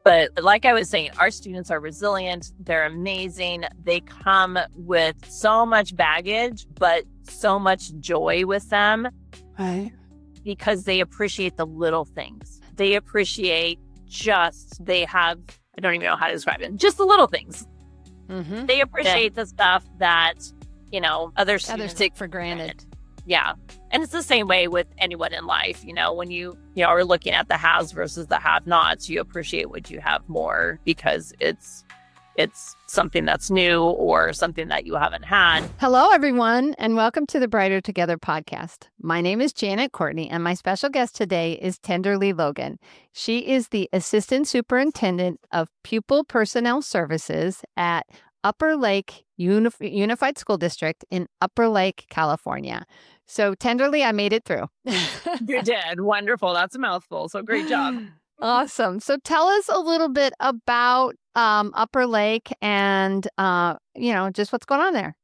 But like I was saying, our students are resilient. They're amazing. They come with so much baggage, but so much joy with them. Right. Because they appreciate the little things. They appreciate they have, I don't even know how to describe it, just the little things. Mm-hmm. They appreciate the stuff that, others take for granted. Yeah. And it's the same way with anyone in life. When you are looking at the haves versus the have-nots, you appreciate what you have more because it's something that's new or something that you haven't had. Hello, everyone, and welcome to the Brighter Together podcast. My name is Janet Courtney, and my special guest today is Tenderly Logan. She is the Assistant Superintendent of Pupil Personnel Services at Upper Lake Unified School District in Upper Lake, California. So, Tenderly, I made it through. You did. Wonderful. That's a mouthful. So great job. Awesome. So tell us a little bit about Upper Lake and, just what's going on there.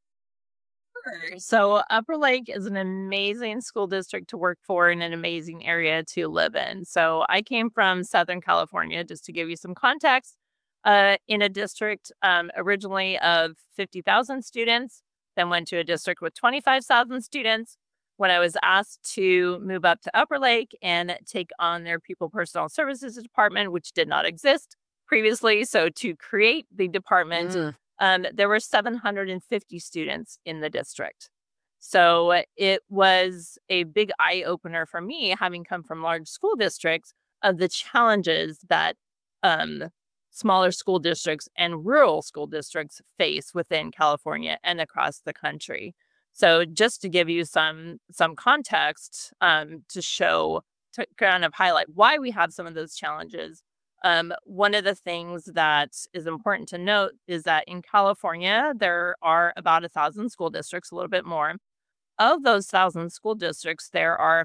Sure. So Upper Lake is an amazing school district to work for and an amazing area to live in. So I came from Southern California, just to give you some context, in a district originally of 50,000 students, then went to a district with 25,000 students. When I was asked to move up to Upper Lake and take on their Pupil Personnel Services Department, which did not exist previously. So to create the department, there were 750 students in the district. So it was a big eye-opener for me, having come from large school districts, of the challenges that smaller school districts and rural school districts face within California and across the country. So just to give you some context to kind of highlight why we have some of those challenges, one of the things that is important to note is that in California, there are about 1,000 school districts, a little bit more. Of those 1,000 school districts, there are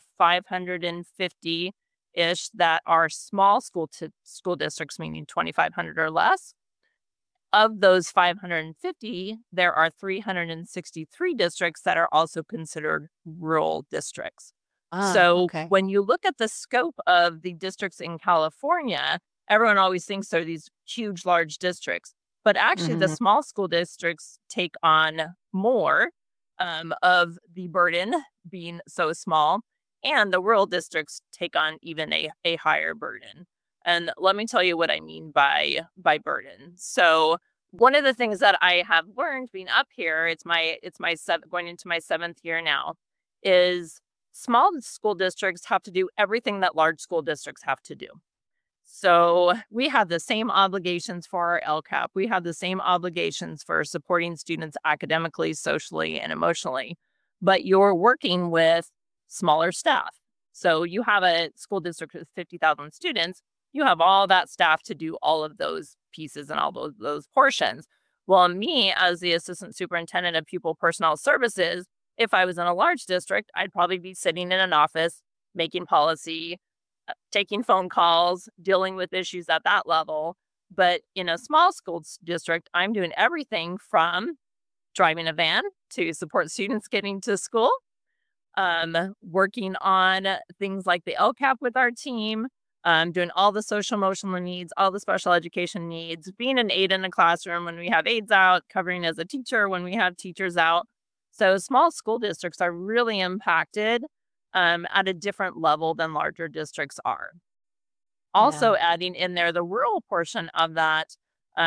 550-ish that are small school districts, meaning 2,500 or less. Of those 550, there are 363 districts that are also considered rural districts. When you look at the scope of the districts in California, everyone always thinks they're these huge, large districts. But actually, the small school districts take on more of the burden being so small, and the rural districts take on even a higher burden. And let me tell you what I mean by burden. So one of the things that I have learned being up here, it's my going into my 7th year now, is small school districts have to do everything that large school districts have to do. So we have the same obligations for our LCAP. We have the same obligations for supporting students academically, socially, and emotionally. But you're working with smaller staff. So you have a school district with 50,000 students. You have all that staff to do all of those pieces and all those portions. Well, me as the Assistant Superintendent of Pupil Personnel Services, if I was in a large district, I'd probably be sitting in an office, making policy, taking phone calls, dealing with issues at that level. But in a small school district, I'm doing everything from driving a van to support students getting to school, working on things like the LCAP with our team, doing all the social emotional needs, all the special education needs, being an aide in a classroom when we have aides out, covering as a teacher when we have teachers out. So small school districts are really impacted at a different level than larger districts are. Also adding in there the rural portion of that,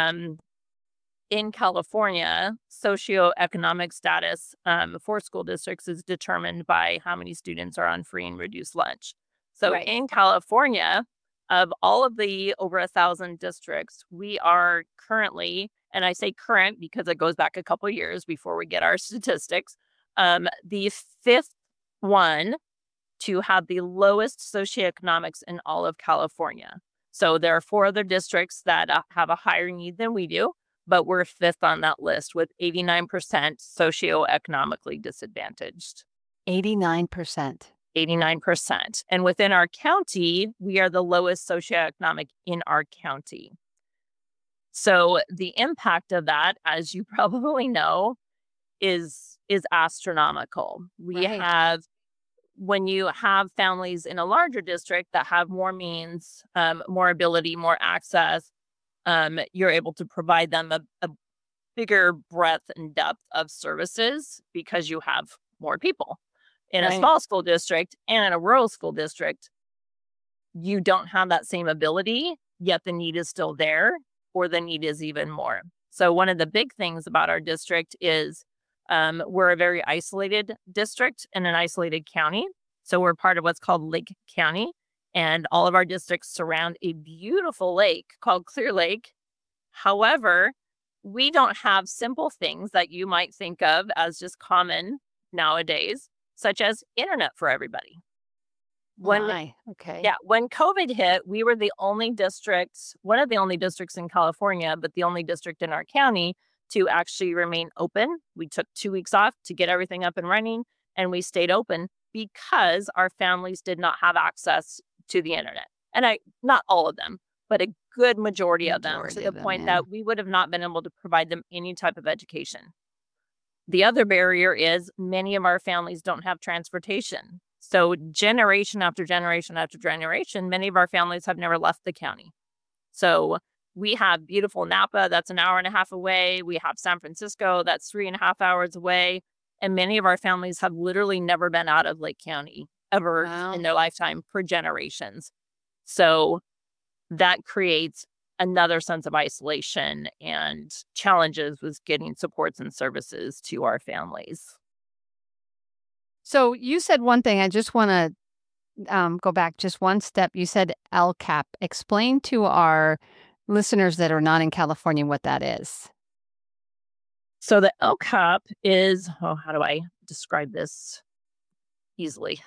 in California, socioeconomic status for school districts is determined by how many students are on free and reduced lunch. So in California, of all of the over 1,000 districts, we are currently, and I say current because it goes back a couple years before we get our statistics, the 5th one to have the lowest socioeconomics in all of California. So there are 4 other districts that have a higher need than we do, but we're 5th on that list with 89% socioeconomically disadvantaged. 89%. 89%. And within our county, we are the lowest socioeconomic in our county. So the impact of that, as you probably know, is astronomical. We have, when you have families in a larger district that have more means, more ability, more access, you're able to provide them a bigger breadth and depth of services because you have more people. In a Right. small school district and in a rural school district, you don't have that same ability, yet the need is still there, or the need is even more. So one of the big things about our district is we're a very isolated district in an isolated county. So we're part of what's called Lake County, and all of our districts surround a beautiful lake called Clear Lake. However, we don't have simple things that you might think of as just common nowadays, such as internet for everybody. When Okay. Yeah, when COVID hit, we were the only district, one of the only districts in California, but the only district in our county to actually remain open. We took 2 weeks off to get everything up and running, and we stayed open because our families did not have access to the internet. And not all of them, but a good majority of them, to the point Yeah. that we would have not been able to provide them any type of education. The other barrier is many of our families don't have transportation. So generation after generation after generation, many of our families have never left the county. So we have beautiful Napa, that's an hour and a half away. We have San Francisco, that's 3.5 hours away. And many of our families have literally never been out of Lake County ever Wow. in their lifetime for generations. So that creates another sense of isolation and challenges with getting supports and services to our families. So you said one thing. I just want to go back just one step. You said LCAP. Explain to our listeners that are not in California what that is. So the LCAP is, how do I describe this easily?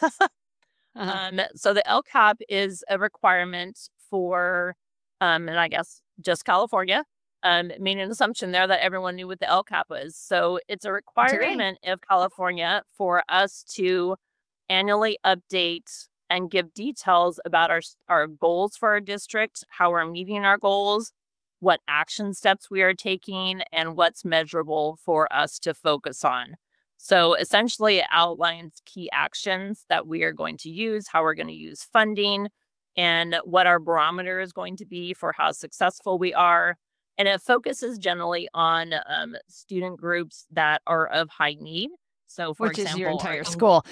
So the LCAP is a requirement for, and I guess just California, made an assumption there that everyone knew what the LCAP was. So it's a requirement of California for us to annually update and give details about our goals for our district, how we're meeting our goals, what action steps we are taking, and what's measurable for us to focus on. So essentially, it outlines key actions that we are going to use, how we're going to use funding, and what our barometer is going to be for how successful we are. And it focuses generally on student groups that are of high need. So, for Which example, is your entire school.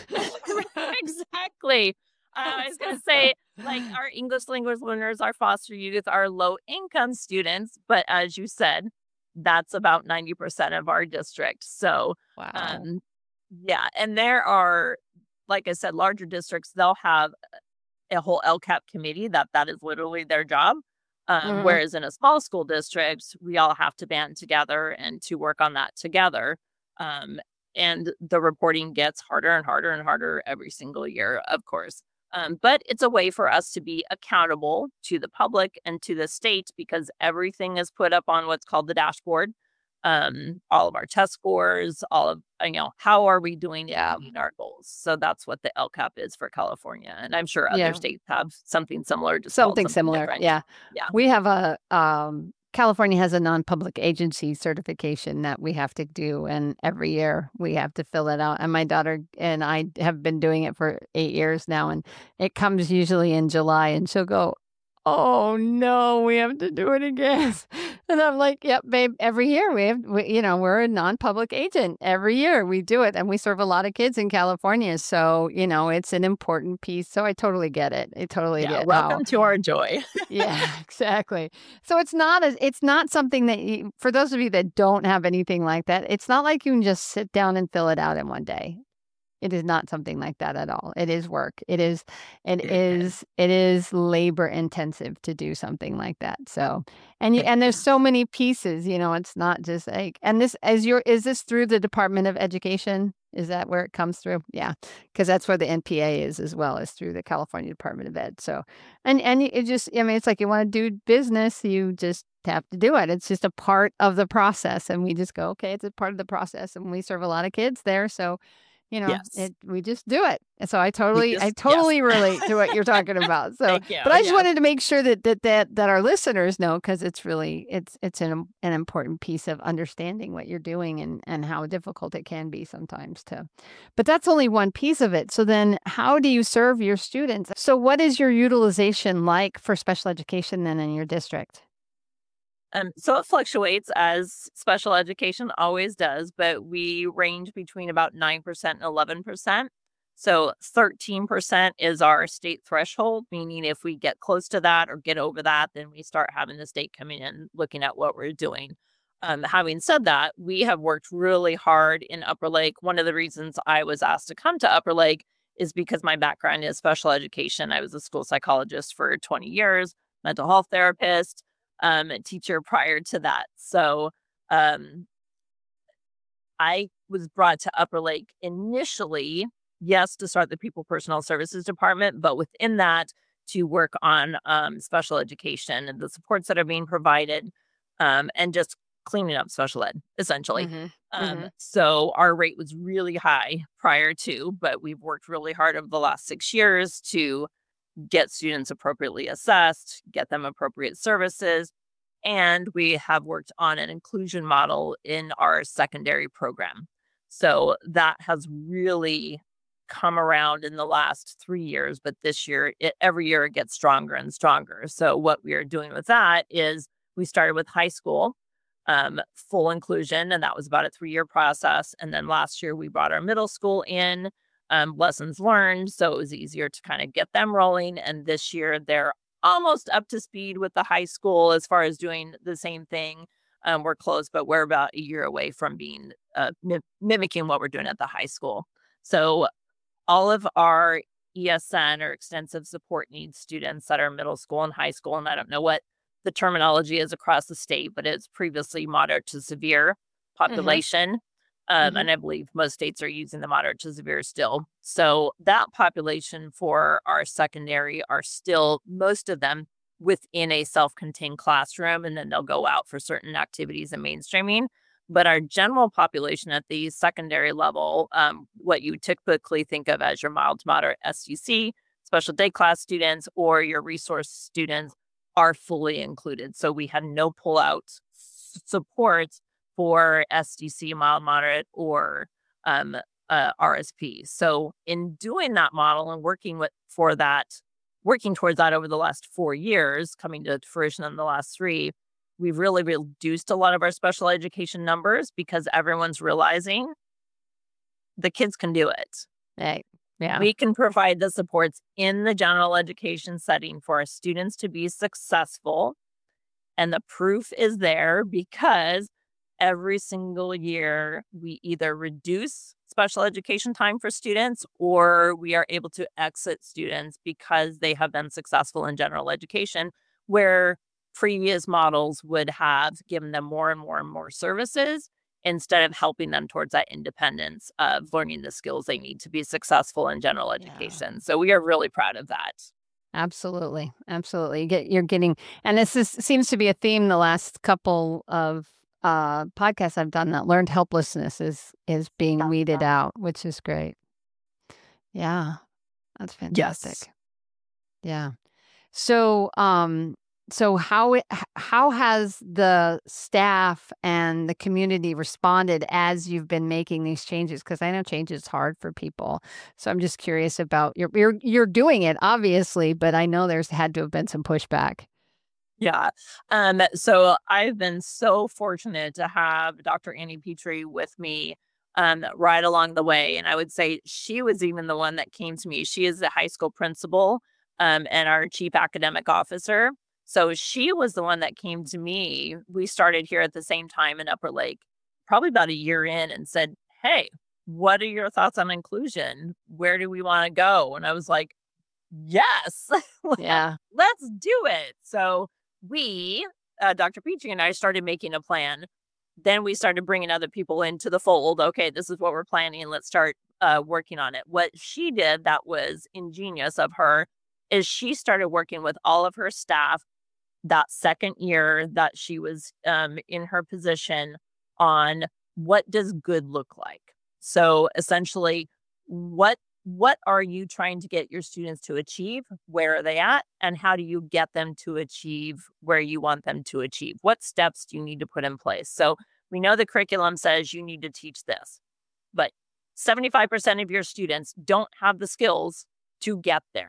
Exactly. I was going to say, like, our English language learners, our foster youth, our low income students. But as you said, that's about 90% of our district. So, Wow. yeah. And there are, like I said, larger districts, they'll have a whole LCAP committee that is literally their job. Whereas in a small school district, we all have to band together and to work on that together. And the reporting gets harder and harder and harder every single year, of course. But it's a way for us to be accountable to the public and to the state because everything is put up on what's called the dashboard. All of our test scores, all of, how are we doing to meet our goals? So that's what the LCAP is for California. And I'm sure other states have something similar. Just something similar. different. Yeah. Yeah. We have California has a non-public agency certification that we have to do. And every year we have to fill it out. And my daughter and I have been doing it for 8 years now. And it comes usually in July and she'll go, "Oh no, we have to do it again." And I'm like, "Yep, babe, every year we're a non-public agent. Every year we do it and we serve a lot of kids in California. So, it's an important piece. So I totally get it. I totally get welcome to our joy. Yeah, exactly. So it's not something that for those of you that don't have anything like that, it's not like you can just sit down and fill it out in one day. It is not something like that at all. It is work. It is labor intensive to do something like that. So, and there's so many pieces, it's not just like, and is this through the Department of Education? Is that where it comes through? Yeah. Because that's where the NPA is as well, as through the California Department of Ed. So, and it just, it's like you want to do business, you just have to do it. It's just a part of the process. And we just go, okay, it's a part of the process. And we serve a lot of kids there. So, Yes. we just do it. And so I totally yes. relate to what you're talking about. So, Thank you. but I just wanted to make sure that our listeners know, because it's really, it's an important piece of understanding what you're doing and how difficult it can be sometimes but that's only one piece of it. So then how do you serve your students? So what is your utilization like for special education then in your district? So it fluctuates as special education always does, but we range between about 9% and 11%. So 13% is our state threshold, meaning if we get close to that or get over that, then we start having the state coming in looking at what we're doing. Having said that, we have worked really hard in Upper Lake. One of the reasons I was asked to come to Upper Lake is because my background is special education. I was a school psychologist for 20 years, mental health therapist, a teacher prior to that. So um, I was brought to Upper Lake initially, yes, to start the People Personnel Services Department, but within that, to work on special education and the supports that are being provided, and just cleaning up special ed, essentially. So our rate was really high prior to, but we've worked really hard over the last 6 years to get students appropriately assessed, get them appropriate services, and we have worked on an inclusion model in our secondary program. So that has really come around in the last 3 years, but this year, every year it gets stronger and stronger. So what we are doing with that is we started with high school, full inclusion, and that was about a 3-year process. And then last year we brought our middle school in, lessons learned, so it was easier to kind of get them rolling. And this year they're almost up to speed with the high school as far as doing the same thing. We're close, but we're about a year away from being mimicking what we're doing at the high school. So all of our ESN or extensive support needs students that are middle school and high school, and I don't know what the terminology is across the state, but it's previously moderate to severe population. And I believe most states are using the moderate to severe still. So that population for our secondary are still, most of them, within a self-contained classroom, and then they'll go out for certain activities and mainstreaming. But our general population at the secondary level, what you typically think of as your mild to moderate SDC, special day class students, or your resource students, are fully included. So we had no pull-out support for SDC, mild, moderate, or RSP. So in doing that model and working towards that over the last 4 years, coming to fruition in the last 3, we've really reduced a lot of our special education numbers because everyone's realizing the kids can do it. Right. Yeah. We can provide the supports in the general education setting for our students to be successful. And the proof is there because every single year we either reduce special education time for students or we are able to exit students because they have been successful in general education, where previous models would have given them more and more and more services instead of helping them towards that independence of learning the skills they need to be successful in general education. So we are really proud of that. Absolutely. Absolutely. You're getting, and seems to be a theme the last couple of podcasts I've done, that learned helplessness is being weeded out, which is great. Yeah. That's fantastic. Yes. Yeah. So, so how has the staff and the community responded as you've been making these changes? Because I know change is hard for people. So I'm just curious about you're doing it, obviously, but I know there's had to have been some pushback. Yeah. So I've been so fortunate to have Dr. Annie Petrie with me right along the way. And I would say she was even the one that came to me. She is the high school principal and our chief academic officer. So she was the one that came to me. We started here at the same time in Upper Lake, probably about a year in, and said, "Hey, what are your thoughts on inclusion? Where do we want to go?" And I was like, "Yes, Yeah. let's do it." So we, Dr. Petrie and I, started making a plan. Then we started bringing other people into the fold. Okay, this is what we're planning. Let's start working on it. What she did that was ingenious of her is she started working with all of her staff that second year that she was in her position on what does good look like. So essentially, what are you trying to get your students to achieve? Where are they at? And how do you get them to achieve where you want them to achieve? What steps do you need to put in place? So we know the curriculum says you need to teach this, but 75% of your students don't have the skills to get there.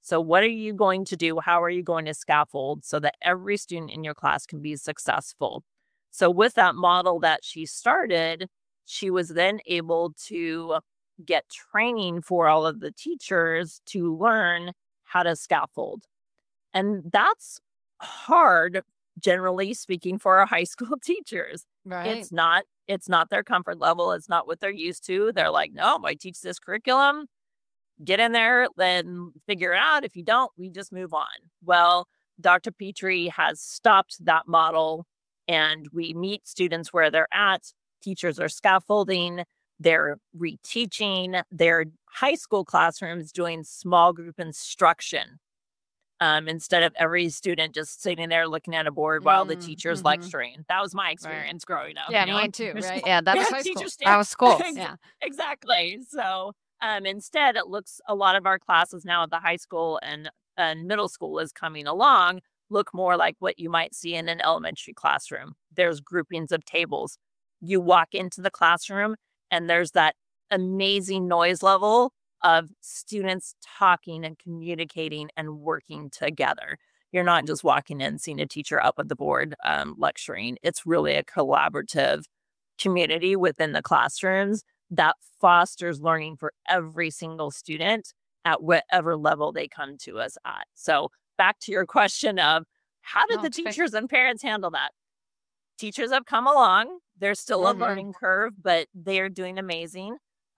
So what are you going to do? How are you going to scaffold so that every student in your class can be successful? So with that model that she started, she was then able to get training for all of the teachers to learn how to scaffold. And that's hard, generally speaking, for our high school teachers. Right. It's not their comfort level. It's not what they're used to. They're like, no, I teach this curriculum. Get in there, then figure it out. If you don't, we just move on. Well, Dr. Petrie has stopped that model, and we meet students where they're at. Teachers are scaffolding, they're reteaching, their high school classrooms doing small group instruction. Instead of every student just sitting there looking at a board while the teacher's lecturing. That was my experience growing up. Yeah, mine too, right? Yeah, that was high school. Teachers That was school. stand. Yeah. Exactly. So instead, it looks a lot of our classes now at the high school and middle school is coming along look more like what you might see in an elementary classroom. There's groupings of tables. You walk into the classroom and there's that amazing noise level of students talking and communicating and working together. You're not just walking in, seeing a teacher up at the board lecturing. It's really a collaborative community within the classrooms that fosters learning for every single student at whatever level they come to us at. So back to your question of how did the it's great. teachers and parents handle that? Teachers have come along. There's still a learning curve, but they're doing amazing.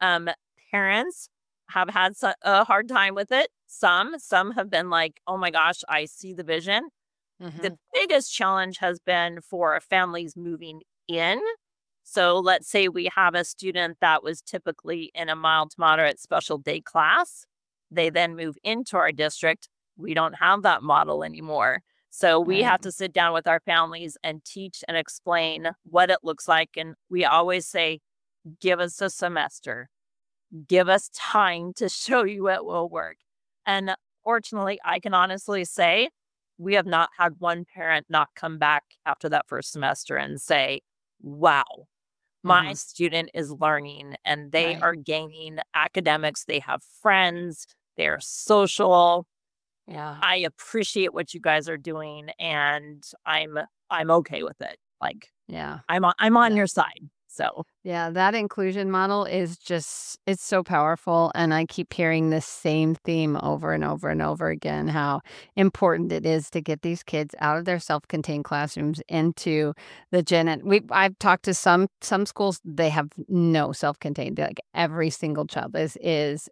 Parents have had a hard time with it. Some have been like, oh my gosh, I see the vision. The biggest challenge has been for families moving in. So let's say we have a student that was typically in a mild to moderate special day class. They then move into our district. We don't have that model anymore. So we have to sit down with our families and teach and explain what it looks like. And we always say, give us a semester. Give us time to show you it will work. And fortunately, I can honestly say we have not had one parent not come back after that first semester and say, wow, my student is learning and they are gaining academics. They have friends. They're social. Yeah. I appreciate what you guys are doing and I'm okay with it. Like, Yeah. I'm on your side. So Yeah, that inclusion model is just, it's so powerful. And I keep hearing this same theme over and over and over again, how important it is to get these kids out of their self-contained classrooms into the gen ed. I've talked to some schools, they have no self-contained, like every single child is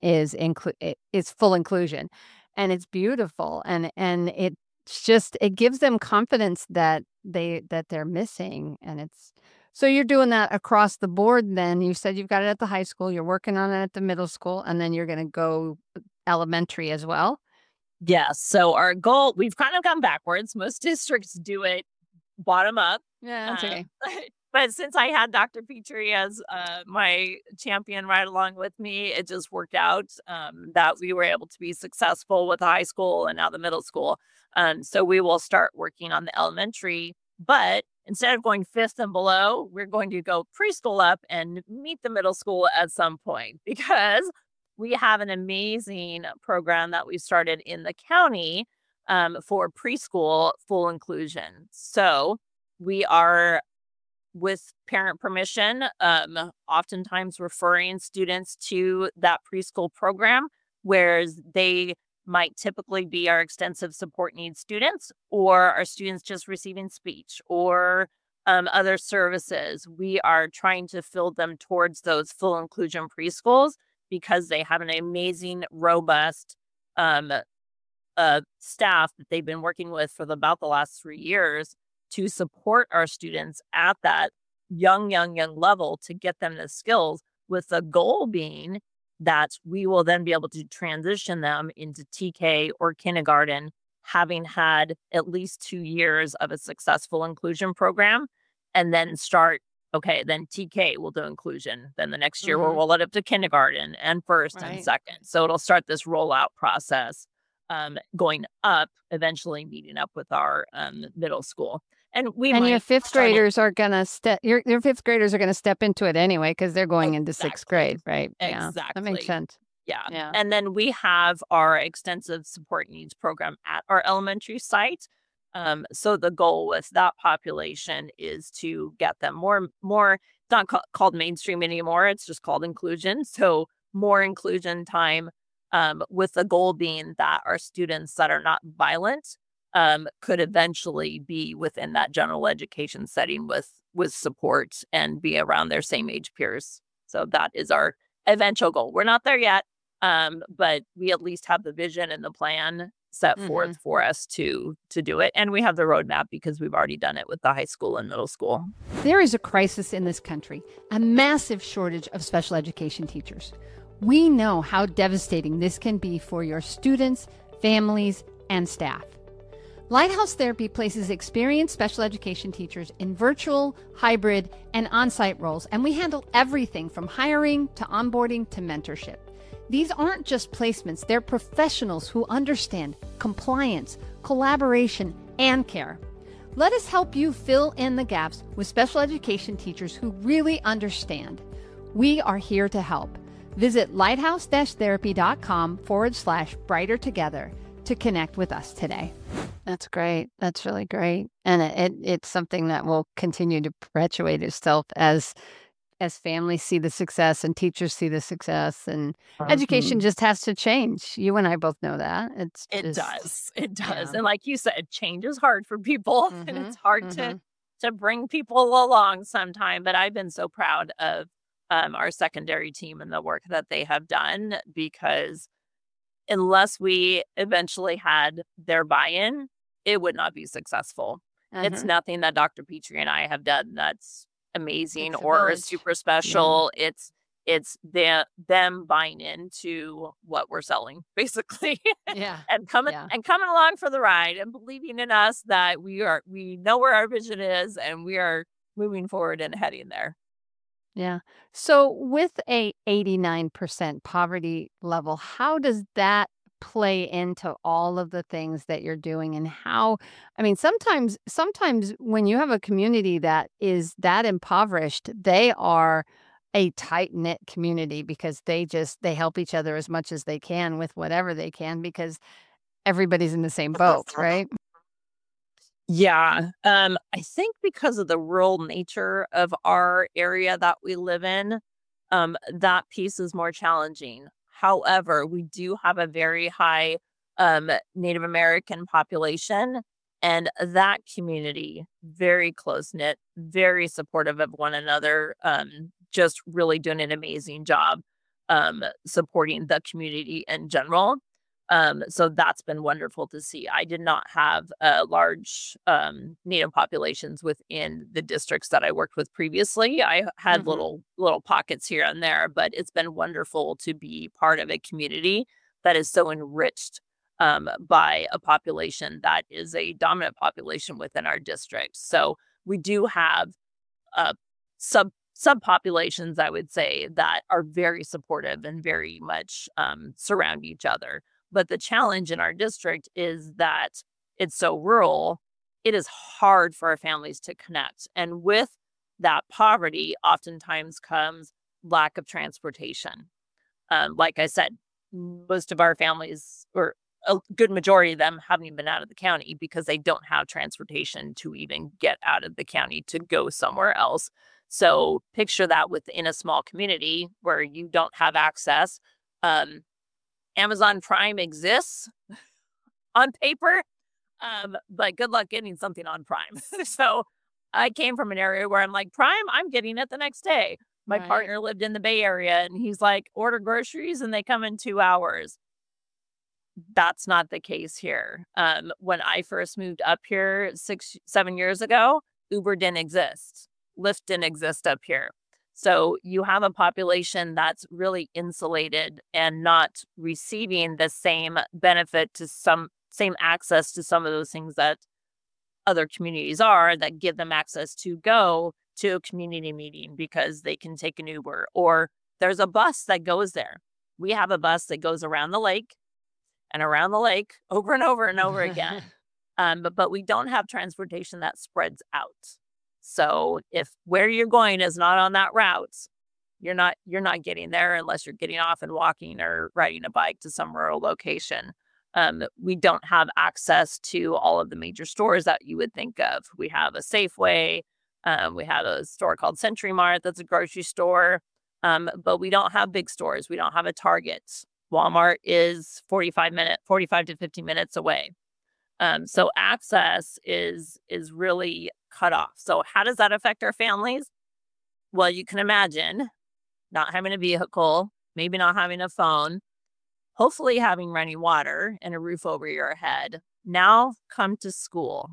full inclusion. And it's beautiful. And it's just, it gives them confidence that they're missing. And so you're doing that across the board then. You said you've got it at the high school, you're working on it at the middle school, and then you're going to go elementary as well? yes. So our goal, we've kind of gone backwards. Most districts do it bottom up. Yeah, that's okay. But since I had Dr. Petrie as my champion right along with me, it just worked out that we were able to be successful with the high school and now the middle school. So we will start working on the elementary, but instead of going fifth and below, we're going to go preschool up and meet the middle school at some point because we have an amazing program that we started in the county for preschool full inclusion. So we are, with parent permission, oftentimes referring students to that preschool program, whereas they might typically be our extensive support needs students or our students just receiving speech or other services. We are trying to fill them towards those full inclusion preschools because they have an amazing, robust staff that they've been working with for about the last 3 years to support our students at that young level to get them the skills, with the goal being that we will then be able to transition them into TK or kindergarten, having had at least 2 years of a successful inclusion program, and then start, okay, then TK will do inclusion. Then the next year we'll roll it up to kindergarten and first and second. So it'll start this rollout process going up, eventually meeting up with our middle school. And your fifth graders are gonna your fifth graders are gonna step into it anyway because they're going into sixth grade, right? Exactly. Yeah, that makes sense. Yeah. Yeah. And then we have our extensive support needs program at our elementary site. So the goal with that population is to get them more, it's not called mainstream anymore. It's just called inclusion. So more inclusion time, with the goal being that our students that are not violent, could eventually be within that general education setting with support and be around their same age peers. So that is our eventual goal. We're not there yet. But we at least have the vision and the plan set Hmm. forth for us to do it. And we have the roadmap because we've already done it with the high school and middle school. There is a crisis in this country, a massive shortage of special education teachers. We know how devastating this can be for your students, families, and staff. Lighthouse Therapy places experienced special education teachers in virtual, hybrid, and on-site roles, and we handle everything from hiring to onboarding to mentorship. These aren't just placements, they're professionals who understand compliance, collaboration, and care. Let us help you fill in the gaps with special education teachers who really understand. We are here to help. Visit lighthouse-therapy.com/brighter together to connect with us today. That's great. That's really great. And it's something that will continue to perpetuate itself as families see the success and teachers see the success, and education just has to change. You and I both know that. It's It just, does. It does. yeah. And like you said, change is hard for people and Mm-hmm. it's hard Mm-hmm. to bring people along sometime. But I've been so proud of our secondary team and the work that they have done, because unless we eventually had their buy-in, it would not be successful. It's Mm-hmm. nothing that Dr. Petrie and I have done that's amazing Takes a or village. super special. It's them buying into what we're selling, basically, Yeah. and coming Yeah. along for the ride and believing in us that we know where our vision is and we are moving forward and heading there. Yeah. So with a 89% poverty level, how does that play into all of the things that you're doing? And how, I mean, sometimes when you have a community that is that impoverished, they are a tight-knit community because they help each other as much as they can with whatever they can because everybody's in the same boat, right? Yeah. I think because of the rural nature of our area that we live in, that piece is more challenging. However, we do have a very high Native American population, and that community, very close knit, very supportive of one another, just really doing an amazing job supporting the community in general. So that's been wonderful to see. I did not have large Native populations within the districts that I worked with previously. I had Hmm. little pockets here and there, but it's been wonderful to be part of a community that is so enriched by a population that is a dominant population within our district. So we do have uh, subpopulations, I would say, that are very supportive and very much surround each other. But the challenge in our district is that it's so rural, it is hard for our families to connect. And with that poverty, oftentimes comes lack of transportation. Like I said, most of our families, or a good majority of them, haven't even been out of the county because they don't have transportation to even get out of the county to go somewhere else. So picture that within a small community where you don't have access. Um, Amazon Prime exists on paper, but good luck getting something on Prime. So I came from an area where I'm like, Prime, I'm getting it the next day. My Right. partner lived in the Bay Area and he's like, order groceries and they come in 2 hours. That's not the case here. When I first moved up here 7 years ago, Uber didn't exist. Lyft didn't exist up here. So you have a population that's really insulated and not receiving the same benefit to same access to some of those things that other communities are, that give them access to go to a community meeting because they can take an Uber, or there's a bus that goes there. We have a bus that goes around the lake and around the lake over and over and over again. But we don't have transportation that spreads out. So if where you're going is not on that route, you're not getting there unless you're getting off and walking or riding a bike to some rural location. We don't have access to all of the major stores that you would think of. We have a Safeway. We have a store called Century Mart that's a grocery store. But we don't have big stores. We don't have a Target. Walmart is 45 to 50 minutes away. So access is really cut off. So how does that affect our families? Well, you can imagine not having a vehicle, maybe not having a phone, hopefully having running water and a roof over your head. Now come to school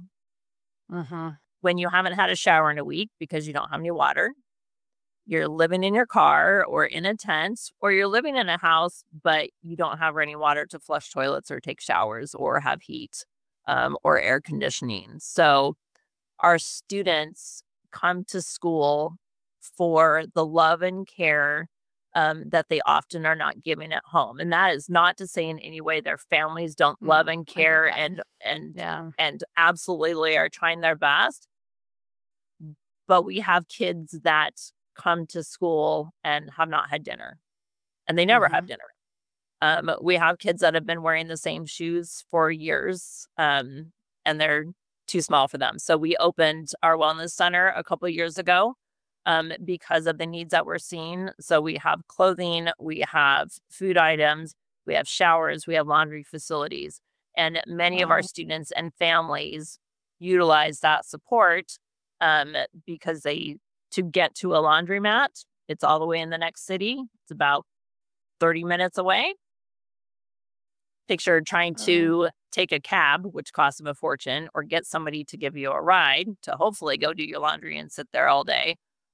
when you haven't had a shower in a week because you don't have any water. You're living in your car or in a tent, or you're living in a house, but you don't have running water to flush toilets or take showers or have heat or air conditioning. So our students come to school for the love and care that they often are not giving at home. And that is not to say in any way their families don't love and care and absolutely are trying their best. But we have kids that come to school and have not had dinner, and they never have dinner. We have kids that have been wearing the same shoes for years, and they're too small for them. So we opened our wellness center a couple of years ago because of the needs that we're seeing. So we have clothing, we have food items, we have showers, we have laundry facilities, and many of our students and families utilize that support because to get to a laundromat, it's all the way in the next city. It's about 30 minutes away. Picture trying to take a cab, which costs them a fortune, or get somebody to give you a ride to hopefully go do your laundry and sit there all day.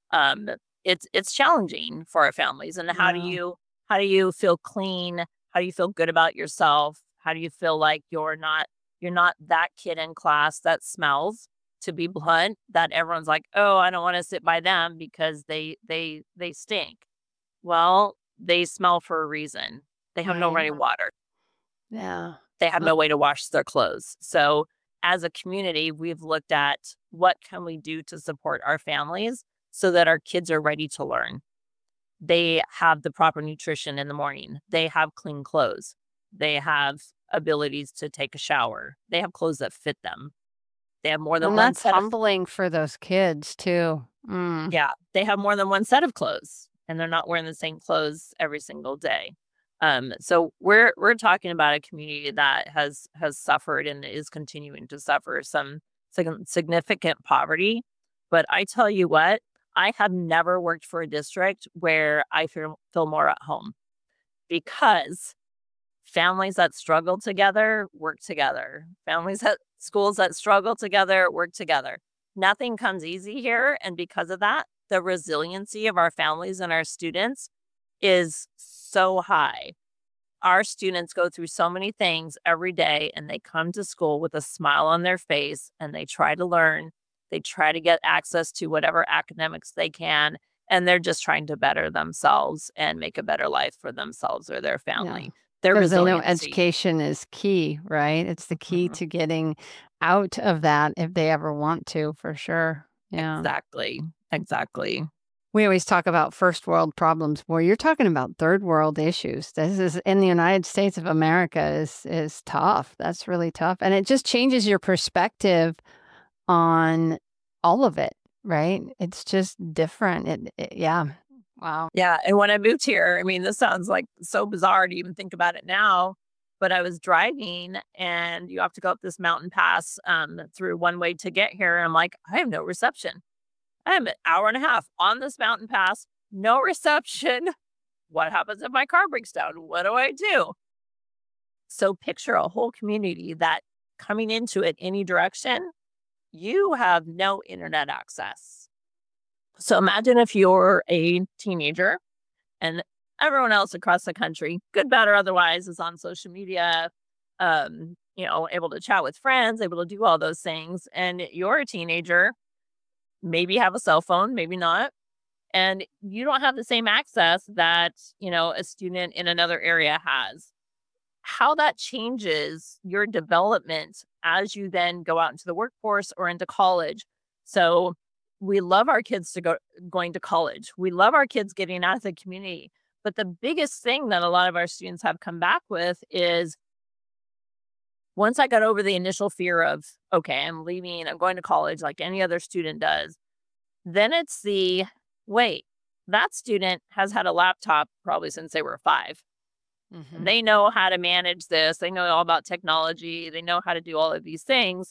It's challenging for our families. And how do you feel clean? How do you feel good about yourself? How do you feel like you're not that kid in class that smells? To be blunt, that everyone's like, oh, I don't want to sit by them because they stink. Well, they smell for a reason. They have no running water. Yeah. They have no way to wash their clothes. So as a community, we've looked at what can we do to support our families so that our kids are ready to learn. They have the proper nutrition in the morning. They have clean clothes. They have abilities to take a shower. They have clothes that fit them. They have more than one that's set humbling for those kids too. Yeah, they have more than one set of clothes, and they're not wearing the same clothes every single day. So we're talking about a community that has suffered and is continuing to suffer some significant poverty. But I tell you what, I have never worked for a district where I feel more at home, because families that struggle together work together. Schools that struggle together work together. Nothing comes easy here. And because of that, the resiliency of our families and our students is so high. Our students go through so many things every day, and they come to school with a smile on their face, and they try to learn. They try to get access to whatever academics they can, and they're just trying to better themselves and make a better life for themselves or their family. Because they know education is key, right? It's the key to getting out of that if they ever want to, for sure. Yeah. Exactly. We always talk about first world problems. Well, you're talking about third world issues. This is in the United States of America is tough. That's really tough. And it just changes your perspective on all of it, right? It's just different. Yeah. Wow. Yeah. And when I moved here, I mean, this sounds like so bizarre to even think about it now, but I was driving and you have to go up this mountain pass through one way to get here. And I'm like, I have no reception. I am an hour and a half on this mountain pass, no reception. What happens if my car breaks down? What do I do? So picture a whole community that coming into it any direction, you have no internet access. So imagine if you're a teenager and everyone else across the country, good, bad, or otherwise, is on social media, able to chat with friends, able to do all those things. And you're a teenager, maybe have a cell phone, maybe not. And you don't have the same access that, a student in another area has. How that changes your development as you then go out into the workforce or into college. So we love our kids going to college. We love our kids getting out of the community. But the biggest thing that a lot of our students have come back with is, once I got over the initial fear of, okay, I'm leaving, I'm going to college like any other student does, then it's wait, that student has had a laptop probably since they were 5. Mm-hmm. They know how to manage this. They know all about technology. They know how to do all of these things.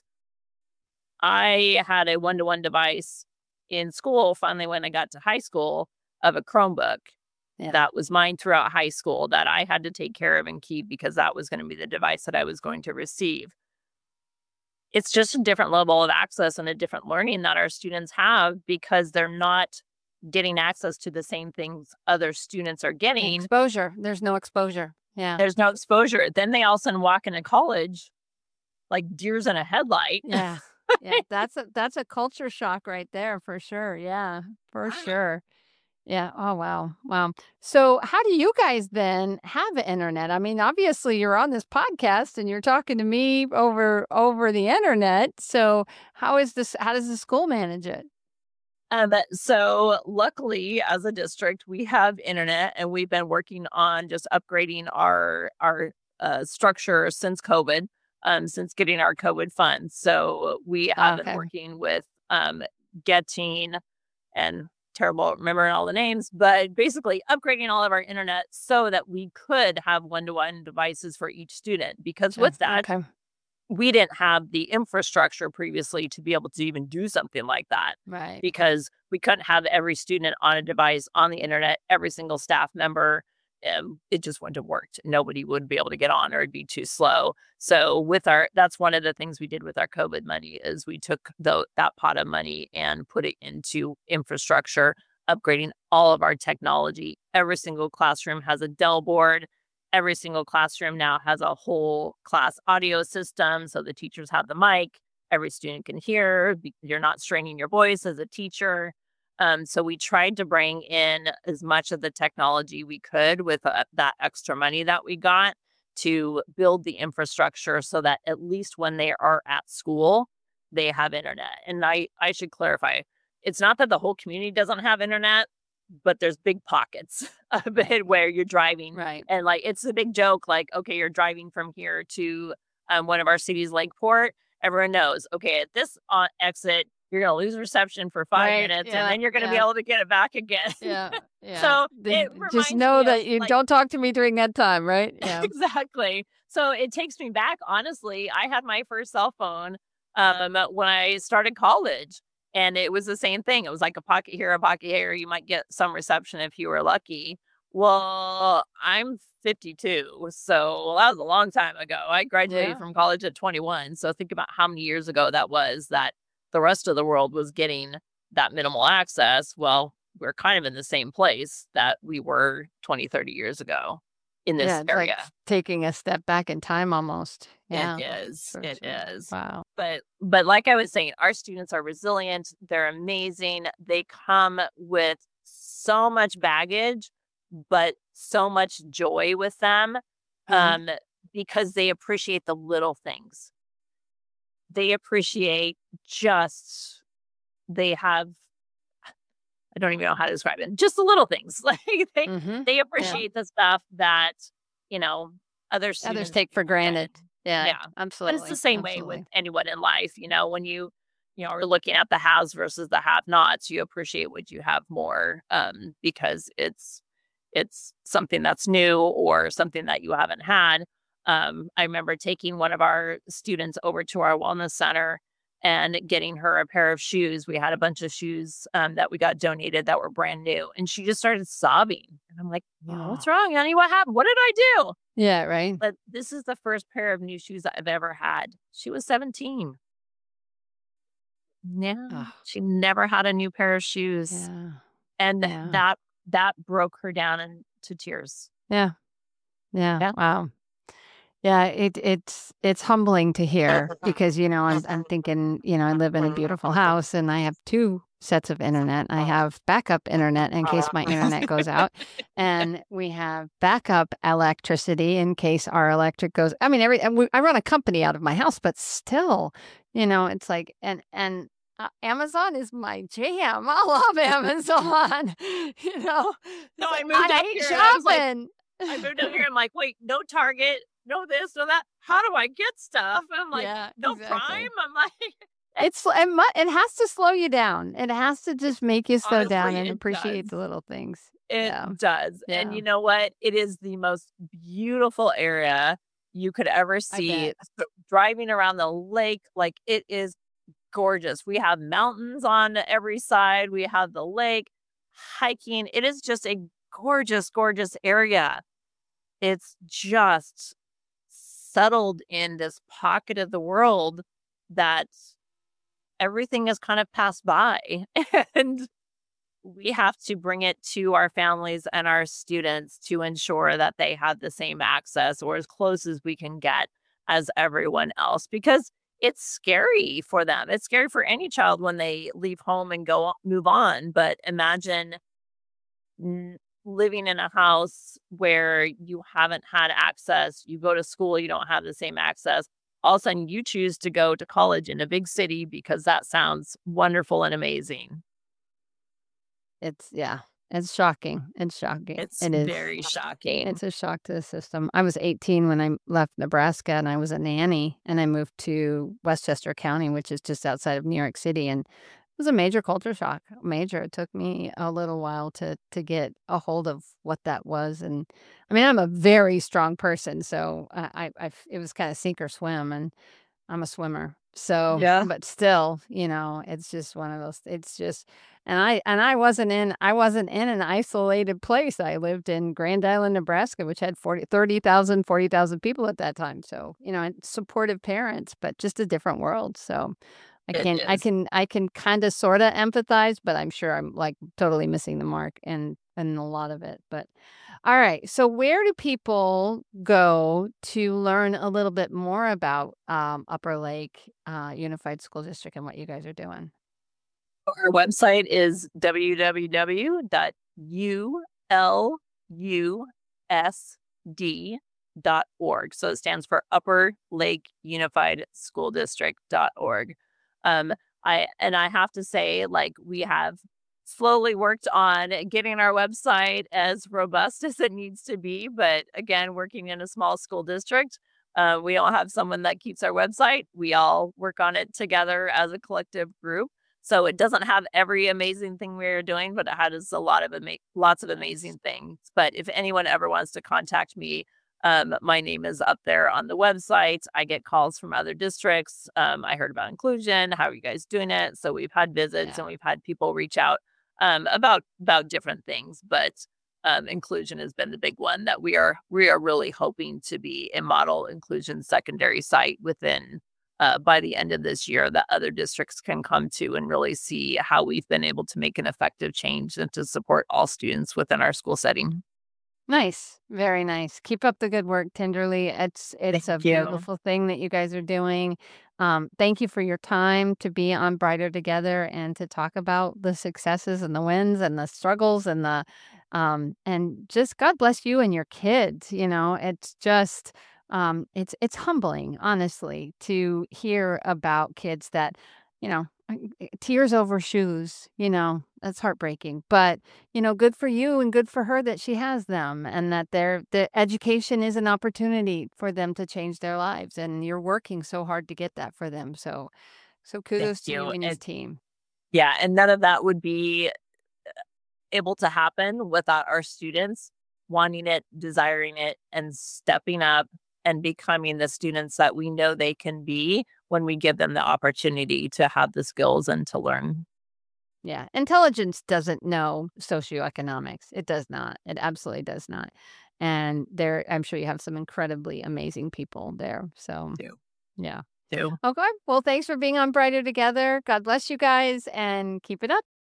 I had a one-to-one device in school, finally, when I got to high school, of a Chromebook. Yeah. That was mine throughout high school that I had to take care of and keep because that was going to be the device that I was going to receive. It's just a different level of access and a different learning that our students have because they're not getting access to the same things other students are getting. Exposure. There's no exposure. Yeah. There's no exposure. Then they all of a sudden walk into college like deers in a headlight. Yeah. Yeah. That's a culture shock right there for sure. Yeah, for sure. Yeah. Oh, wow. Wow. So how do you guys then have internet? I mean, obviously you're on this podcast and you're talking to me over the internet. So how does the school manage it? So luckily, as a district, we have internet, and we've been working on just upgrading our structure since COVID, since getting our COVID funds. So we have been working with getting, and terrible remembering all the names, but basically upgrading all of our internet so that we could have one-to-one devices for each student. Because with that, we didn't have the infrastructure previously to be able to even do something like that. Right. Because we couldn't have every student on a device on the internet, every single staff member. It just wouldn't have worked. Nobody would be able to get on, or it'd be too slow. So that's one of the things we did with our COVID money is we took that pot of money and put it into infrastructure, upgrading all of our technology. Every single classroom has a Dell board. Every single classroom now has a whole class audio system. So the teachers have the mic. Every student can hear. You're not straining your voice as a teacher. So we tried to bring in as much of the technology we could with that extra money that we got to build the infrastructure so that at least when they are at school, they have internet. And I should clarify, it's not that the whole community doesn't have internet, but there's big pockets of it where you're driving. Right. And like, it's a big joke, like, okay, you're driving from here to one of our cities, Lakeport. Everyone knows, okay, at this exit, you're going to lose reception for 5 minutes, and then you're going to be able to get it back again. Yeah. So just know that you don't talk to me during that time, right? Yeah. Exactly. So it takes me back. Honestly, I had my first cell phone when I started college, and it was the same thing. It was like a pocket here, a pocket here. You might get some reception if you were lucky. Well, I'm 52, so that was a long time ago. I graduated from college at 21. So think about how many years ago that was that the rest of the world was getting that minimal access. Well, we're kind of in the same place that we were 20, 30 years ago in this area. Like taking a step back in time almost. Yeah. It is. It is. Wow. But like I was saying, our students are resilient. They're amazing. They come with so much baggage, but so much joy with them because they appreciate the little things. They appreciate they have, I don't even know how to describe it, just the little things. Like they appreciate the stuff that, others take for granted. Yeah, absolutely. But it's the same way with anyone in life. When you are looking at the haves versus the have-nots, you appreciate what you have more because it's something that's new or something that you haven't had. I remember taking one of our students over to our wellness center and getting her a pair of shoes. We had a bunch of shoes that we got donated that were brand new. And she just started sobbing. And I'm like, what's wrong, honey? What happened? What did I do? Yeah, right. But this is the first pair of new shoes that I've ever had. She was 17. Yeah. She never had a new pair of shoes. Yeah. And that broke her down into tears. Yeah. Wow. Yeah, it's humbling to hear because, I'm thinking, I live in a beautiful house and I have 2 sets of internet. I have backup internet in case my internet goes out, and we have backup electricity in case our electric goes. I mean, I run a company out of my house, but still, it's like, and Amazon is my jam. I love Amazon. So I moved I up hate here and I was like, shopping. I moved up here. I'm like, wait, no Target, no this, no that. How do I get stuff? And I'm like, Yeah, no Prime. exactly. I'm like, It has to slow you down. It has to just make you slow down honestly, and it appreciate does. the little things. It Yeah, does. And yeah, you know what? It is the most beautiful area you could ever I see. bet. Driving around the lake, like it is gorgeous. We have mountains on every side. We have the lake, hiking. It is just a gorgeous, gorgeous area. It's just settled in this pocket of the world that everything has kind of passed by. And we have to bring it to our families and our students to ensure that they have the same access or as close as we can get as everyone else because it's scary for them. It's scary for any child when they leave home and move on. But imagine living in a house where you haven't had access, you go to school, you don't have the same access. All of a sudden, you choose to go to college in a big city because that sounds wonderful and amazing. Yeah, it's shocking. It's shocking. It's It is. very shocking. It's a shock to the system. I was 18 when I left Nebraska and I was a nanny and I moved to Westchester County, which is just outside of New York City. And it was a major culture shock. Major. It took me a little while to get a hold of what that was. And I mean, I'm a very strong person, so it was kind of sink or swim, and I'm a swimmer. So, Yeah. but still, it's just one of those. It's just, and I wasn't in an isolated place. I lived in Grand Island, Nebraska, which had 40,000 people at that time. So, and supportive parents, but just a different world. So, I It can I is. can I can kind of sort of empathize, but I'm sure I'm like totally missing the mark and a lot of it. But all right, so where do people go to learn a little bit more about Upper Lake Unified School District and what you guys are doing? Our website is www.ULUSD.org. So it stands for Upper Lake Unified School District.org. I have to say, like, we have slowly worked on getting our website as robust as it needs to be. But again, working in a small school district, we all have someone that keeps our website. We all work on it together as a collective group. So it doesn't have every amazing thing we're doing, but it has a lot of lots of Nice. amazing things. But if anyone ever wants to contact me, my name is up there on the website. I get calls from other districts. I heard about inclusion. How are you guys doing it? So we've had visits Yeah. and we've had people reach out about different things, but inclusion has been the big one that we are really hoping to be a model inclusion secondary site within by the end of this year that other districts can come to and really see how we've been able to make an effective change and to support all students within our school setting. Nice. Very nice. Keep up the good work, Tenderly. It's a Thank you. beautiful thing that you guys are doing. Thank you for your time to be on Brighter Together and to talk about the successes and the wins and the struggles and just God bless you and your kids. It's just it's humbling, honestly, to hear about kids that, tears over shoes, that's heartbreaking. But, good for you and good for her that she has them and that the education is an opportunity for them to change their lives. And you're working so hard to get that for them. So Thank kudos to you you. and your And team. yeah, and none of that would be able to happen without our students wanting it, desiring it, and stepping up and becoming the students that we know they can be when we give them the opportunity to have the skills and to learn. Yeah. Intelligence doesn't know socioeconomics. It does not. It absolutely does not. And I'm sure you have some incredibly amazing people there. So, Too. yeah. Too. Okay. Well, thanks for being on Brighter Together. God bless you guys and keep it up.